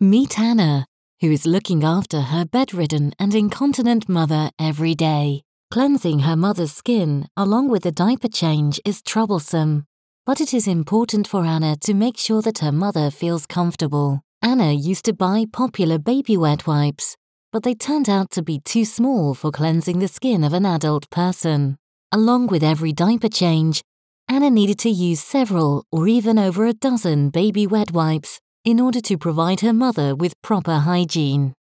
Meet Anna, who is looking after her bedridden and incontinent mother every day. Cleansing her mother's skin along with the diaper change is troublesome, but it is important for Anna to make sure that her mother feels comfortable. Anna used to buy popular baby wet wipes, but they turned out to be too small for cleansing the skin of an adult person. Along with every diaper change, Anna needed to use several or even over a dozen baby wet wipes in order to provide her mother with proper hygiene.